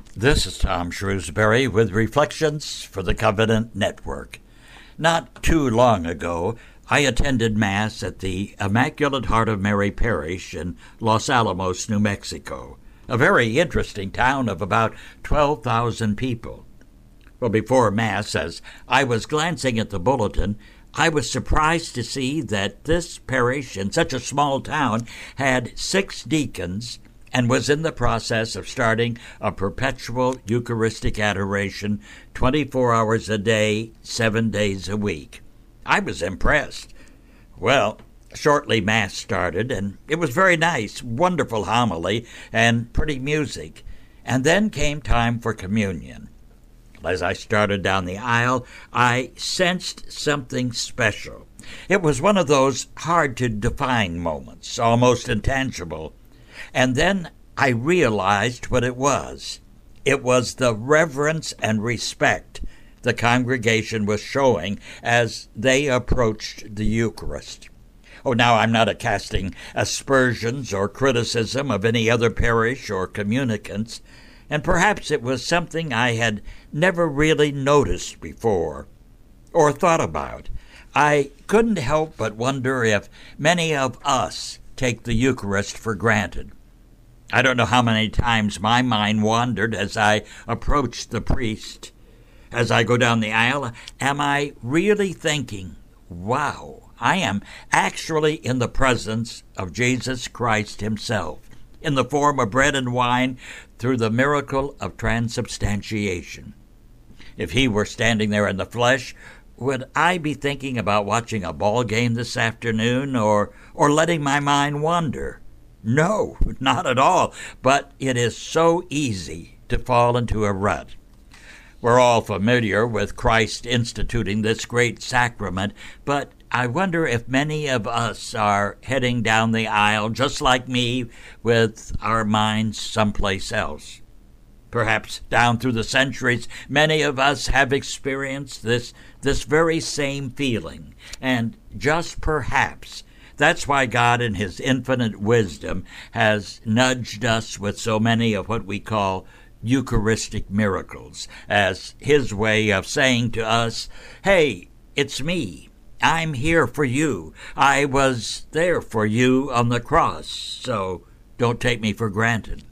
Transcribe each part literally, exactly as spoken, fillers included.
This is Tom Shrewsbury with Reflections for the Covenant Network. Not too long ago, I attended Mass at the Immaculate Heart of Mary Parish in Los Alamos, New Mexico, a very interesting town of about twelve thousand people. Well, before Mass, as I was glancing at the bulletin, I was surprised to see that this parish in such a small town had six deacons and was in the process of starting a perpetual Eucharistic adoration twenty-four hours a day, seven days a week. I was impressed. Well, shortly Mass started, and it was very nice, wonderful homily, and pretty music. And then came time for communion. As I started down the aisle, I sensed something special. It was one of those hard-to-define moments, almost intangible. And then I realized what it was. It was the reverence and respect the congregation was showing as they approached the Eucharist. Oh, now I'm not casting aspersions or criticism of any other parish or communicants, and perhaps it was something I had never really noticed before or thought about. I couldn't help but wonder if many of us take the Eucharist for granted. I don't know how many times my mind wandered as I approached the priest. As I go down the aisle, am I really thinking, wow, I am actually in the presence of Jesus Christ himself, in the form of bread and wine through the miracle of transubstantiation. If he were standing there in the flesh, would I be thinking about watching a ball game this afternoon or, or letting my mind wander? No, not at all, but it is so easy to fall into a rut. We're all familiar with Christ instituting this great sacrament, but I wonder if many of us are heading down the aisle, just like me, with our minds someplace else. Perhaps down through the centuries, many of us have experienced this, this very same feeling, and just perhaps that's why God, in his infinite wisdom, has nudged us with so many of what we call Eucharistic miracles, as his way of saying to us, hey, it's me. I'm here for you. I was there for you on the cross, so don't take me for granted.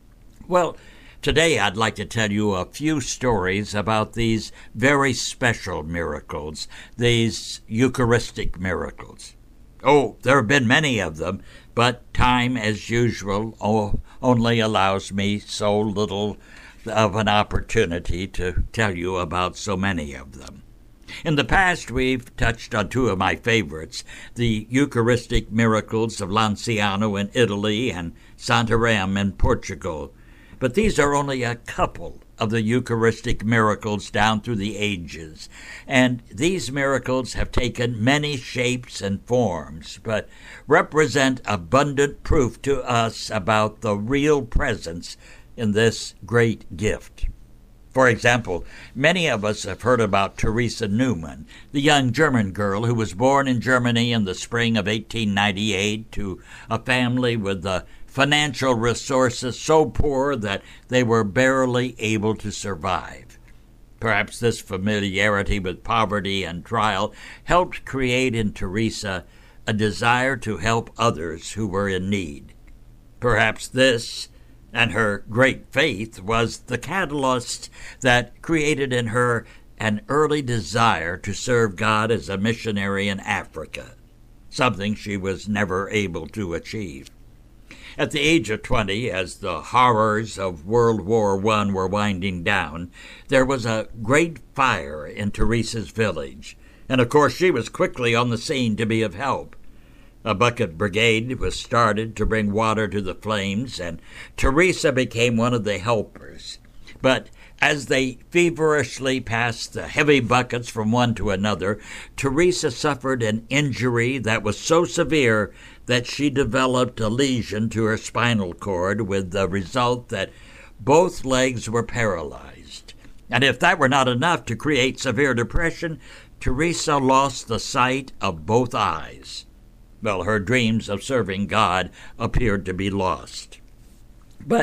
Well, today I'd like to tell you a few stories about these very special miracles, these Eucharistic miracles. Oh, there have been many of them, but time, as usual, oh, only allows me so little of an opportunity to tell you about so many of them. In the past, we've touched on two of my favorites, the Eucharistic miracles of Lanciano in Italy and Santarém in Portugal. But these are only a couple of the Eucharistic miracles down through the ages, and these miracles have taken many shapes and forms, but represent abundant proof to us about the real presence in this great gift. For example, many of us have heard about Teresa Neumann, the young German girl who was born in Germany in the spring of eighteen ninety-eight to a family with the financial resources so poor that they were barely able to survive. Perhaps this familiarity with poverty and trial helped create in Teresa a desire to help others who were in need. Perhaps this and her great faith was the catalyst that created in her an early desire to serve God as a missionary in Africa, something she was never able to achieve. At the age of twenty, as the horrors of World War One were winding down, there was a great fire in Teresa's village, and of course she was quickly on the scene to be of help. A bucket brigade was started to bring water to the flames, and Teresa became one of the helpers. But as they feverishly passed the heavy buckets from one to another, Teresa suffered an injury that was so severe that she developed a lesion to her spinal cord, with the result that both legs were paralyzed. And if that were not enough to create severe depression, Teresa lost the sight of both eyes. Well, her dreams of serving God appeared to be lost. But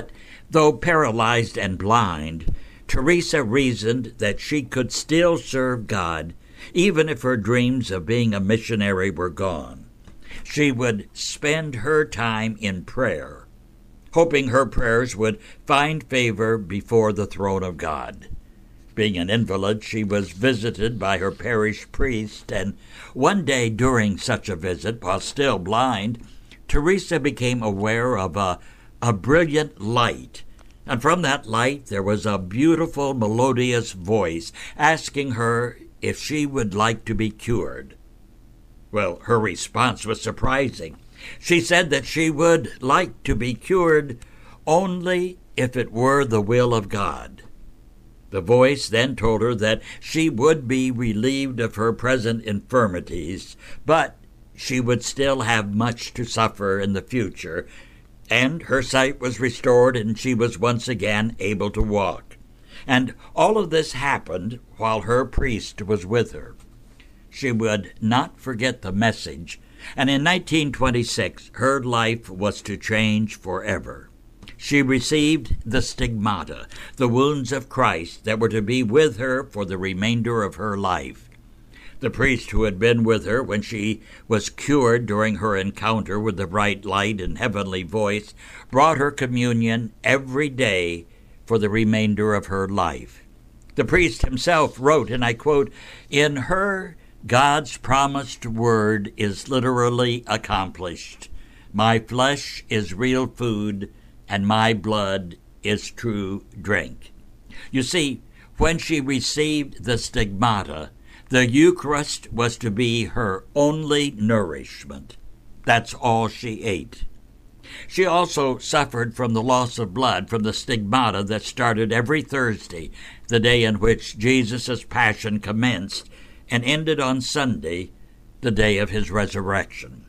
Though paralyzed and blind, Teresa reasoned that she could still serve God, even if her dreams of being a missionary were gone. She would spend her time in prayer, hoping her prayers would find favor before the throne of God. Being an invalid, she was visited by her parish priest, and one day during such a visit, while still blind, Teresa became aware of a, a brilliant light, and from that light there was a beautiful, melodious voice asking her if she would like to be cured. Well, her response was surprising. She said that she would like to be cured only if it were the will of God. The voice then told her that she would be relieved of her present infirmities, but she would still have much to suffer in the future, and her sight was restored and she was once again able to walk. And all of this happened while her priest was with her. She would not forget the message, and in nineteen twenty-six her life was to change forever. She received the stigmata, the wounds of Christ that were to be with her for the remainder of her life. The priest who had been with her when she was cured during her encounter with the bright light and heavenly voice brought her communion every day for the remainder of her life. The priest himself wrote, and I quote, "In her, God's promised word is literally accomplished. My flesh is real food, and my blood is true drink." You see, when she received the stigmata, the Eucharist was to be her only nourishment. That's all she ate. She also suffered from the loss of blood from the stigmata that started every Thursday, the day in which Jesus' passion commenced, and ended on Sunday, the day of his resurrection.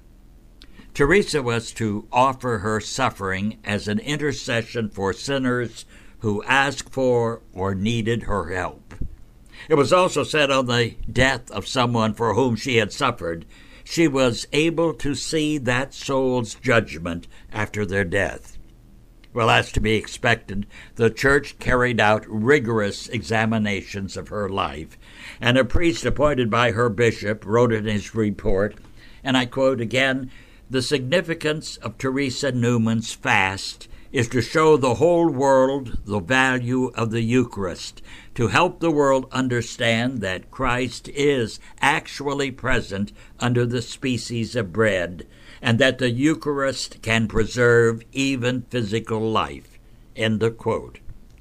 Teresa was to offer her suffering as an intercession for sinners who asked for or needed her help. It was also said on the death of someone for whom she had suffered, she was able to see that soul's judgment after their death. Well, as to be expected, the church carried out rigorous examinations of her life, and a priest appointed by her bishop wrote in his report, and I quote again, "The significance of Teresa Newman's fast is to show the whole world the value of the Eucharist, to help the world understand that Christ is actually present under the species of bread, and that the Eucharist can preserve even physical life." End of quote.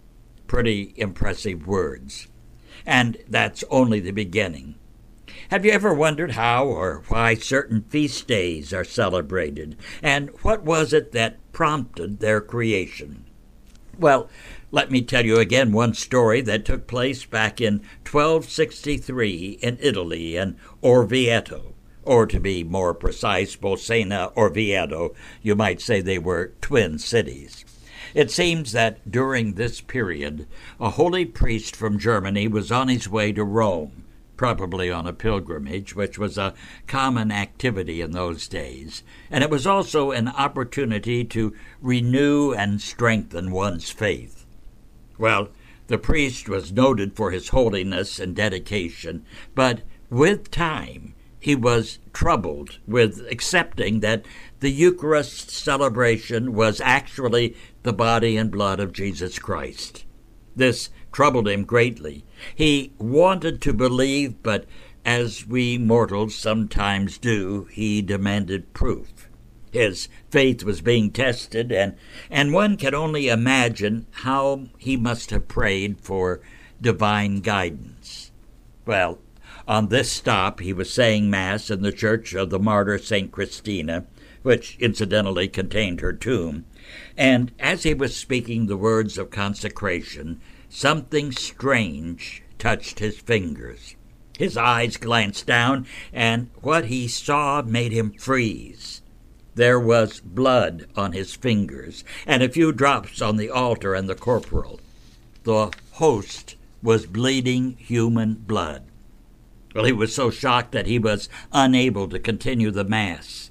Pretty impressive words. And that's only the beginning. Have you ever wondered how or why certain feast days are celebrated, and what was it that prompted their creation? Well, let me tell you again one story that took place back in twelve sixty-three in Italy, in Orvieto, or to be more precise, Bolsena, Orvieto. You might say they were twin cities. It seems that during this period, a holy priest from Germany was on his way to Rome, probably on a pilgrimage, which was a common activity in those days, and it was also an opportunity to renew and strengthen one's faith. Well, the priest was noted for his holiness and dedication, but with time he was troubled with accepting that the Eucharist celebration was actually the body and blood of Jesus Christ. This troubled him greatly. He wanted to believe, but as we mortals sometimes do, he demanded proof. His faith was being tested, and, and one can only imagine how he must have prayed for divine guidance. Well, on this stop, he was saying Mass in the church of the martyr Saint Christina, which incidentally contained her tomb, and as he was speaking the words of consecration, something strange touched his fingers. His eyes glanced down, and what he saw made him freeze. There was blood on his fingers, and a few drops on the altar and the corporal. The host was bleeding human blood. Well, he was so shocked that he was unable to continue the Mass.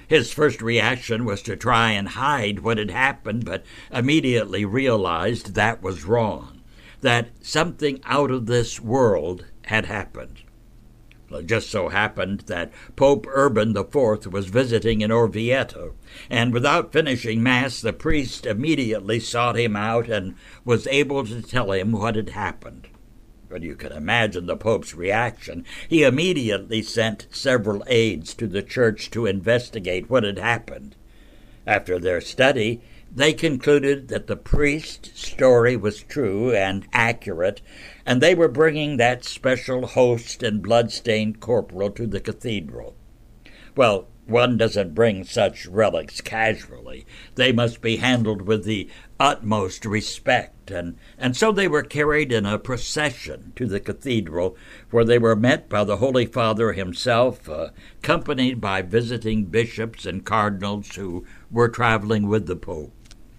His first reaction was to try and hide what had happened, but immediately realized that was wrong, that something out of this world had happened. Well, it just so happened that Pope Urban the Fourth was visiting in Orvieto, and without finishing Mass, the priest immediately sought him out and was able to tell him what had happened. But you can imagine the Pope's reaction. He immediately sent several aides to the church to investigate what had happened. After their study, they concluded that the priest's story was true and accurate, and they were bringing that special host and blood-stained corporal to the cathedral. Well, one doesn't bring such relics casually. They must be handled with the utmost respect, and, and so they were carried in a procession to the cathedral, where they were met by the Holy Father himself, uh, accompanied by visiting bishops and cardinals who were traveling with the Pope.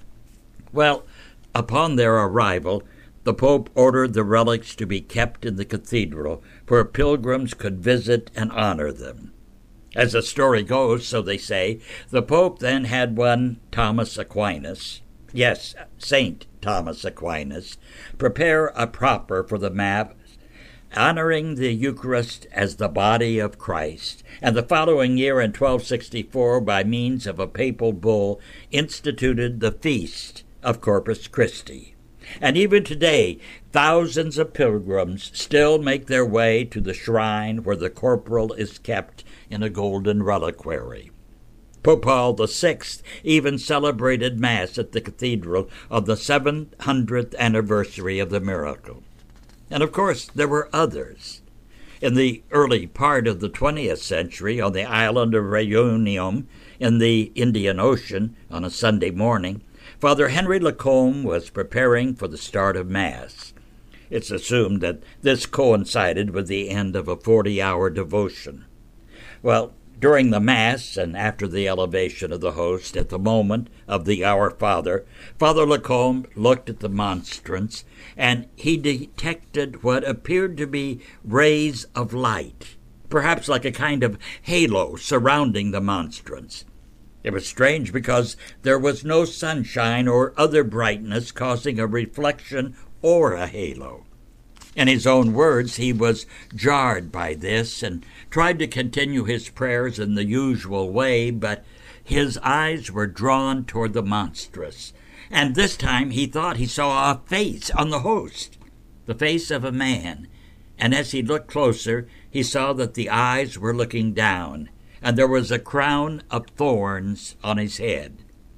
Well, upon their arrival, the Pope ordered the relics to be kept in the cathedral, where pilgrims could visit and honor them. As the story goes, so they say, the Pope then had one Thomas Aquinas, yes, Saint Thomas Aquinas, prepare a proper for the Mass, honoring the Eucharist as the body of Christ, and the following year in twelve sixty-four, by means of a papal bull, instituted the feast of Corpus Christi. And even today, thousands of pilgrims still make their way to the shrine where the corporal is kept in a golden reliquary. Pope Paul the Sixth even celebrated Mass at the cathedral on the seven hundredth anniversary of the miracle. And of course, there were others. In the early part of the twentieth century, on the island of Reunion in the Indian Ocean, on a Sunday morning, Father Henry Lacombe was preparing for the start of Mass. It's assumed that this coincided with the end of a forty-hour devotion. Well, during the Mass and after the elevation of the host, at the moment of the Our Father, Father Lacombe looked at the monstrance, and he detected what appeared to be rays of light, perhaps like a kind of halo surrounding the monstrance. It was strange because there was no sunshine or other brightness causing a reflection or a halo. In his own words, he was jarred by this and tried to continue his prayers in the usual way, but his eyes were drawn toward the monstrous, and this time he thought he saw a face on the host, the face of a man, and as he looked closer, he saw that the eyes were looking down, and there was a crown of thorns on his head.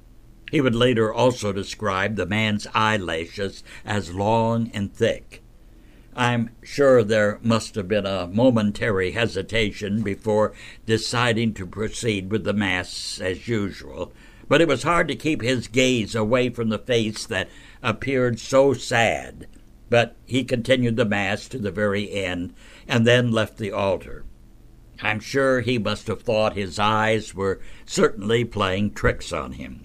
He would later also describe the man's eyelashes as long and thick. I'm sure there must have been a momentary hesitation before deciding to proceed with the Mass as usual, but it was hard to keep his gaze away from the face that appeared so sad. But he continued the Mass to the very end, and then left the altar. I'm sure he must have thought his eyes were certainly playing tricks on him.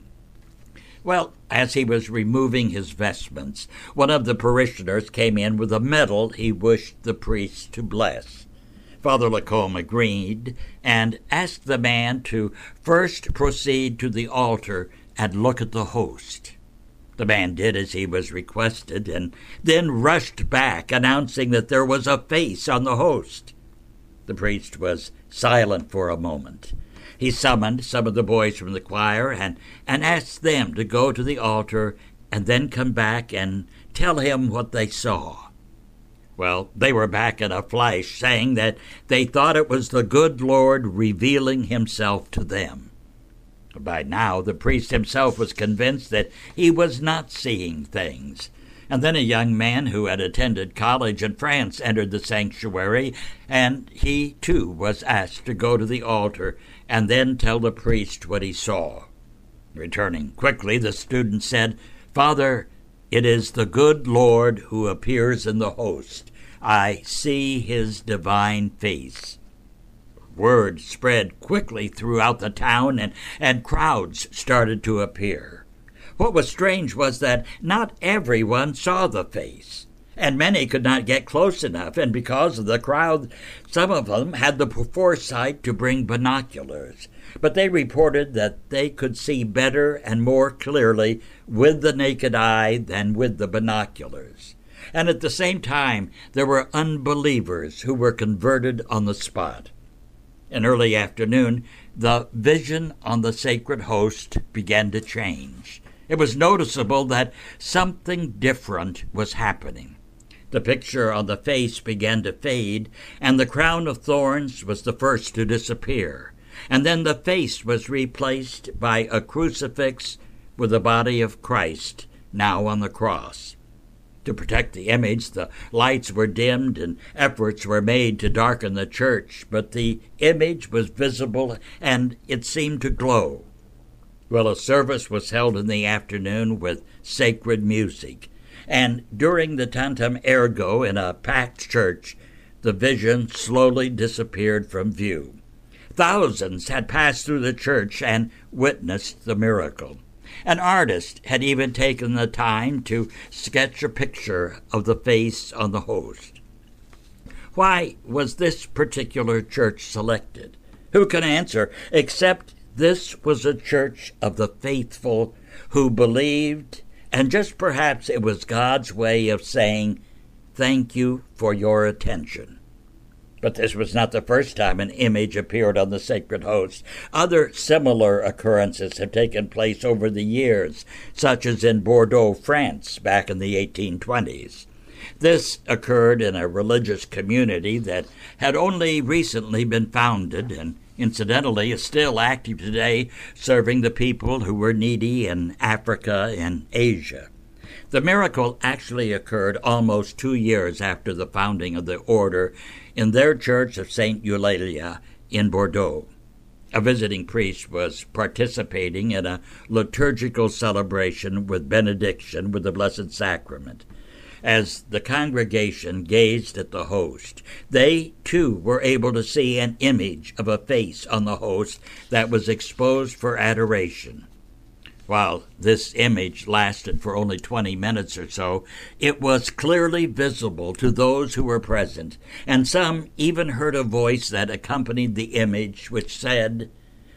Well, as he was removing his vestments, one of the parishioners came in with a medal he wished the priest to bless. Father Lacombe agreed and asked the man to first proceed to the altar and look at the host. The man did as he was requested and then rushed back, announcing that there was a face on the host. The priest was silent for a moment. He summoned some of the boys from the choir and, and asked them to go to the altar and then come back and tell him what they saw. Well, they were back in a flash, saying that they thought it was the good Lord revealing himself to them. By now, the priest himself was convinced that he was not seeing things. And then a young man who had attended college in France entered the sanctuary, and he, too, was asked to go to the altar and then tell the priest what he saw. Returning quickly, the student said, "Father, it is the good Lord who appears in the host. I see his divine face." Word spread quickly throughout the town, and, and crowds started to appear. What was strange was that not everyone saw the face. and many could not get close enough, and because of the crowd, some of them had the foresight to bring binoculars. But they reported that they could see better and more clearly with the naked eye than with the binoculars. And at the same time, there were unbelievers who were converted on the spot. In early afternoon, the vision on the sacred host began to change. It was noticeable that something different was happening. The picture on the face began to fade, and the crown of thorns was the first to disappear. And then the face was replaced by a crucifix with the body of Christ, now on the cross. To protect the image, the lights were dimmed and efforts were made to darken the church, but the image was visible and it seemed to glow. Well, a service was held in the afternoon with sacred music, and during the Tantum Ergo in a packed church, the vision slowly disappeared from view. Thousands had passed through the church and witnessed the miracle. An artist had even taken the time to sketch a picture of the face on the host. Why was this particular church selected? Who can answer, except this was a church of the faithful who believed, and just perhaps it was God's way of saying, "Thank you for your attention." But this was not the first time an image appeared on the sacred host. Other similar occurrences have taken place over the years, such as in Bordeaux, France, back in the eighteen twenties. This occurred in a religious community that had only recently been founded and incidentally is still active today, serving the people who were needy in Africa and Asia. The miracle actually occurred almost two years after the founding of the order in their church of Saint Eulalia in Bordeaux. A visiting priest was participating in a liturgical celebration with benediction with the Blessed Sacrament. As the congregation gazed at the host, they too were able to see an image of a face on the host that was exposed for adoration. While this image lasted for only twenty minutes or so, it was clearly visible to those who were present, and some even heard a voice that accompanied the image which said,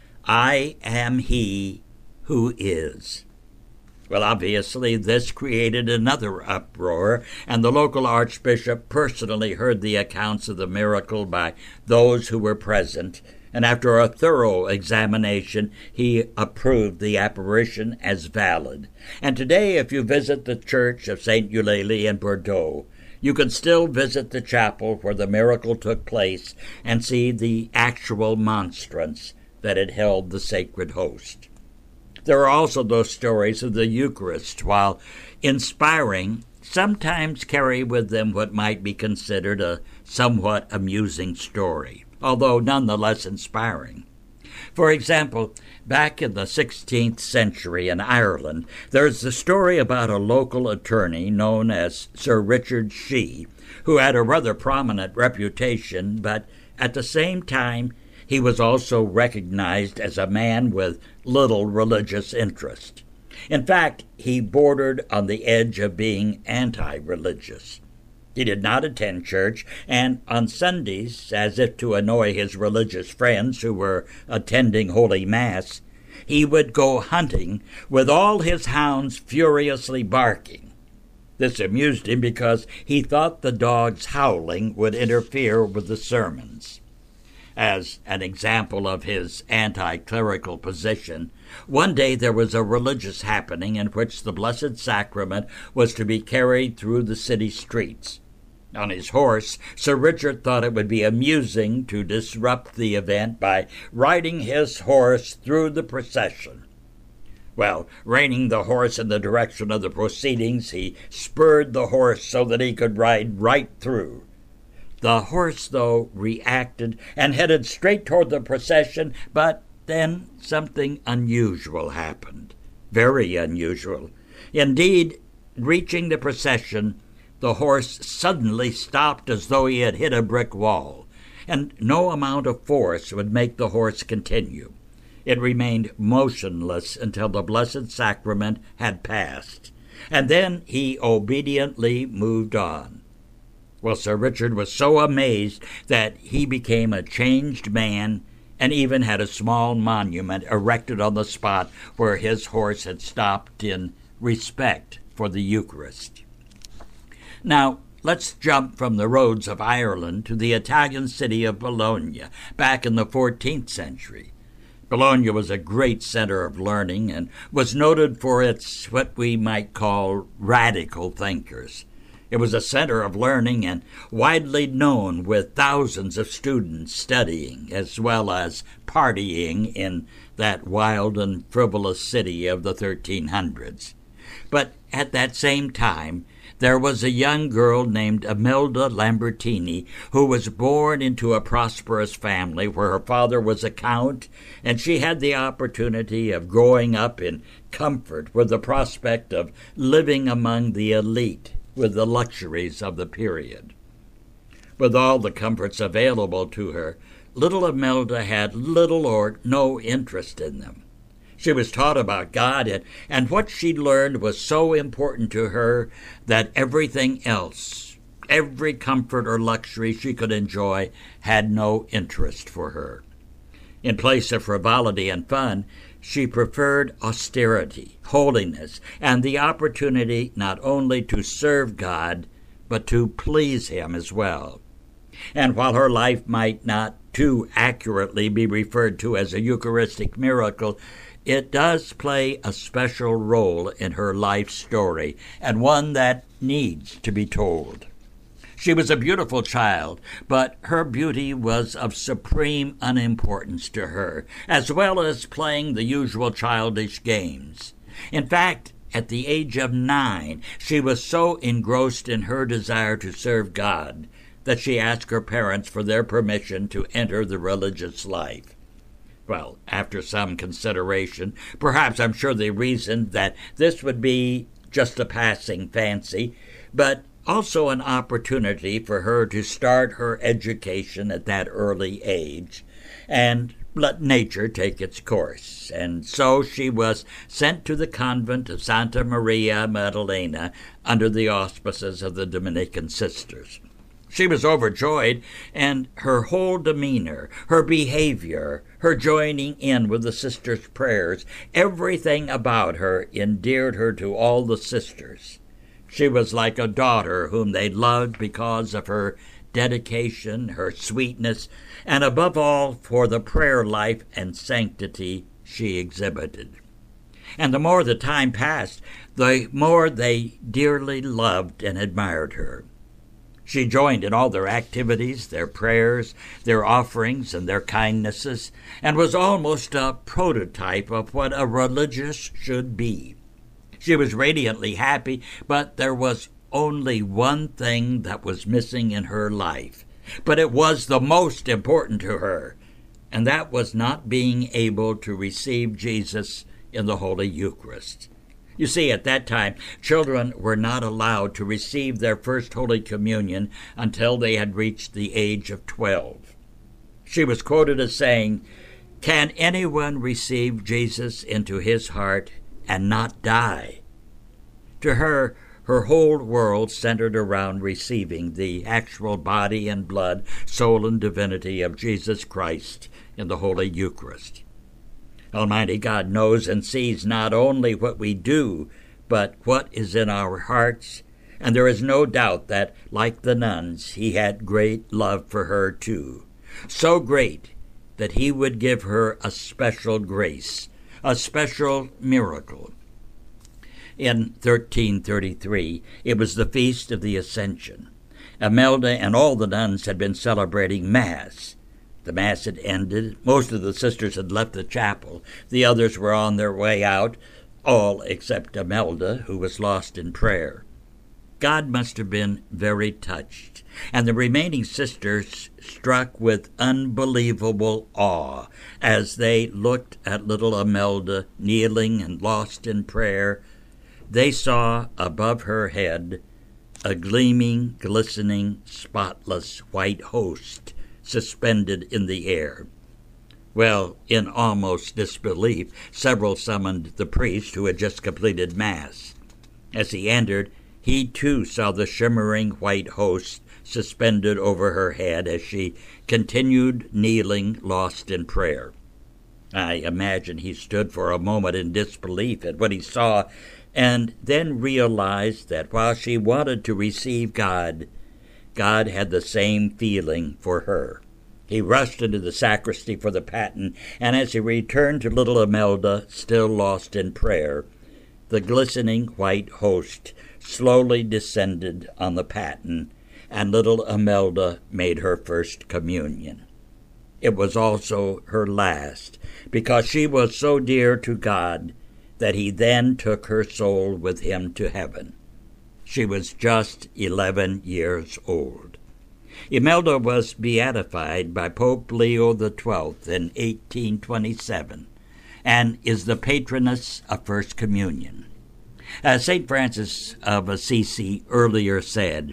"I am he who is." Well, obviously, this created another uproar, and the local archbishop personally heard the accounts of the miracle by those who were present, and after a thorough examination, he approved the apparition as valid. And today, if you visit the church of Saint Eulalie in Bordeaux, you can still visit the chapel where the miracle took place and see the actual monstrance that had held the sacred host. There are also those stories of the Eucharist, while inspiring, sometimes carry with them what might be considered a somewhat amusing story, although nonetheless inspiring. For example, back in the sixteenth century in Ireland, there's the story about a local attorney known as Sir Richard Shee, who had a rather prominent reputation, but at the same time he was also recognized as a man with little religious interest. In fact, he bordered on the edge of being anti-religious. He did not attend church, and on Sundays, as if to annoy his religious friends who were attending Holy Mass, he would go hunting with all his hounds furiously barking. This amused him because he thought the dogs' howling would interfere with the sermons. As an example of his anti-clerical position, one day there was a religious happening in which the Blessed Sacrament was to be carried through the city streets. On his horse, Sir Richard thought it would be amusing to disrupt the event by riding his horse through the procession. Well, reining the horse in the direction of the proceedings, he spurred the horse so that he could ride right through. The horse, though, reacted and headed straight toward the procession, but then something unusual happened. Very unusual. Indeed, reaching the procession, the horse suddenly stopped as though he had hit a brick wall, and no amount of force would make the horse continue. It remained motionless until the Blessed Sacrament had passed, and then he obediently moved on. Well, Sir Richard was so amazed that he became a changed man and even had a small monument erected on the spot where his horse had stopped in respect for the Eucharist. Now, let's jump from the roads of Ireland to the Italian city of Bologna back in the fourteenth century. Bologna was a great center of learning and was noted for its what we might call radical thinkers. It was a center of learning and widely known, with thousands of students studying as well as partying in that wild and frivolous city of the thirteen hundreds. But at that same time, there was a young girl named Imelda Lambertini who was born into a prosperous family where her father was a count, and she had the opportunity of growing up in comfort with the prospect of living among the elite with the luxuries of the period. With all the comforts available to her, little Imelda had little or no interest in them. She was taught about God, and, and what she learned was so important to her that everything else, every comfort or luxury she could enjoy, had no interest for her. In place of frivolity and fun, she preferred austerity, holiness, and the opportunity not only to serve God, but to please Him as well. And while her life might not too accurately be referred to as a Eucharistic miracle, it does play a special role in her life story, and one that needs to be told. She was a beautiful child, but her beauty was of supreme unimportance to her, as well as playing the usual childish games. In fact, at the age of nine, she was so engrossed in her desire to serve God that she asked her parents for their permission to enter the religious life. Well, after some consideration, perhaps I'm sure they reasoned that this would be just a passing fancy, but also an opportunity for her to start her education at that early age and let nature take its course. And so she was sent to the convent of Santa Maria Maddalena under the auspices of the Dominican sisters. She was overjoyed, and her whole demeanor, her behavior, her joining in with the sisters' prayers, everything about her endeared her to all the sisters. She was like a daughter whom they loved because of her dedication, her sweetness, and above all for the prayer life and sanctity she exhibited. And the more the time passed, the more they dearly loved and admired her. She joined in all their activities, their prayers, their offerings, and their kindnesses, and was almost a prototype of what a religious should be. She was radiantly happy, but there was only one thing that was missing in her life. But it was the most important to her, and that was not being able to receive Jesus in the Holy Eucharist. You see, at that time, children were not allowed to receive their first Holy Communion until they had reached the age of twelve. She was quoted as saying, "Can anyone receive Jesus into his heart and not die?" To her, her whole world centered around receiving the actual body and blood, soul and divinity of Jesus Christ in the Holy Eucharist. Almighty God knows and sees not only what we do, but what is in our hearts, and there is no doubt that, like the nuns, He had great love for her too. So great that He would give her a special grace, a special miracle. In thirteen thirty-three, it was the Feast of the Ascension. Imelda and all the nuns had been celebrating Mass. The Mass had ended. Most of the sisters had left the chapel. The others were on their way out, all except Imelda, who was lost in prayer. God must have been very touched, and the remaining sisters struck with unbelievable awe as they looked at little Imelda kneeling and lost in prayer. They saw above her head a gleaming, glistening, spotless white host suspended in the air. Well, in almost disbelief, several summoned the priest who had just completed Mass. As he entered, he too saw the shimmering white host suspended over her head as she continued kneeling, lost in prayer. I imagine he stood for a moment in disbelief at what he saw, and then realized that while she wanted to receive God, God had the same feeling for her. He rushed into the sacristy for the paten, and as he returned to little Imelda, still lost in prayer, the glistening white host slowly descended on the paten, and little Imelda made her first communion. It was also her last, because she was so dear to God that he then took her soul with him to heaven. She was just eleven years old. Imelda was beatified by Pope Leo the Twelfth in eighteen twenty-seven and is the patroness of First Communion. As Saint Francis of Assisi earlier said,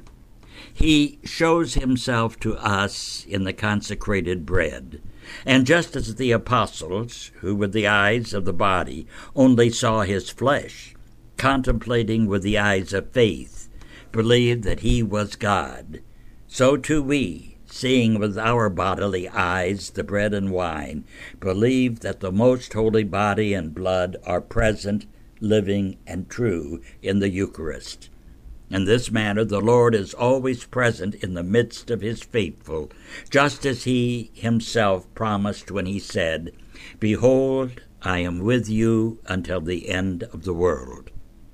he shows himself to us in the consecrated bread. And just as the apostles, who with the eyes of the body only saw his flesh, contemplating with the eyes of faith, believed that he was God, so too we, seeing with our bodily eyes the bread and wine, believe that the most holy body and blood are present, living, and true in the Eucharist. In this manner the Lord is always present in the midst of his faithful, just as he himself promised when he said, "Behold, I am with you until the end of the world."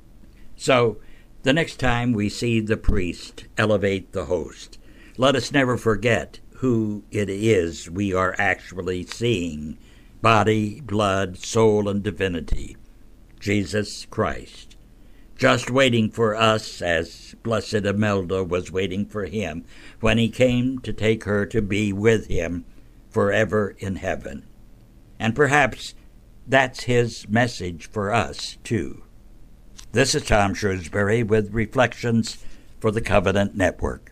So, the next time we see the priest elevate the host, let us never forget who it is we are actually seeing: body, blood, soul, and divinity, Jesus Christ, just waiting for us as Blessed Imelda was waiting for him when he came to take her to be with him forever in heaven. And perhaps that's his message for us, too. This is Tom Shrewsbury with Reflections for the Covenant Network.